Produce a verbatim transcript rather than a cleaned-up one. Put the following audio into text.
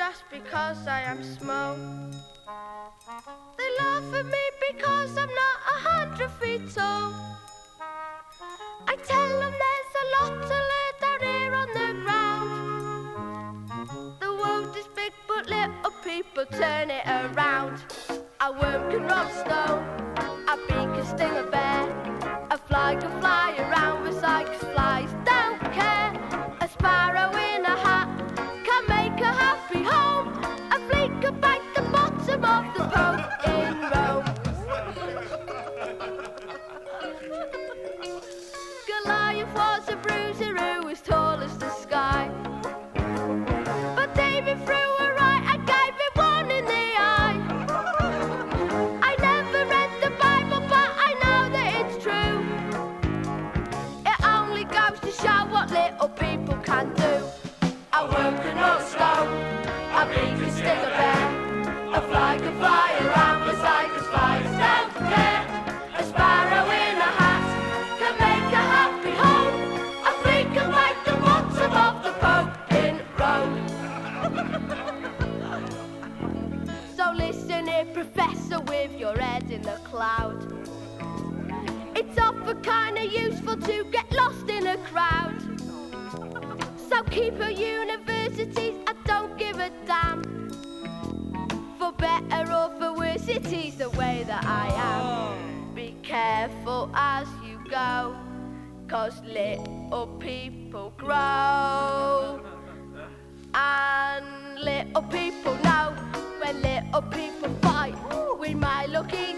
fast because I am small. They laugh at me because I'm not a hundred feet tall. I tell them there's a lot to learn down here on the ground. The world is big but little people turn it around. A worm can roll stone, a bee can sting a bear, a fly can fly around beside cause flies don't care. A sparrow in a hat can make a happy home. A flea can bite the bottom of the boat in Rome. Goliath was a bruiser who was tall as the sky, but David threw a right and gave him one in the eye. I never read the Bible but I know that it's true. It only goes to show what little people can do. A worm can roll stone, a bee can sting a bear, a fly can fly around beside cause flies don't care. A sparrow in a hat can make a happy home. A flea can bite the bottom of the boat in Rome. So listen here, Professor, with your head in the cloud. It's often kinda useful to get lost in a crowd. So keep your universities, I don't give a damn. For better or for worse, it is the way that I am. Be careful as you go, cause little people grow. And little people know when little people fight, we might look easy.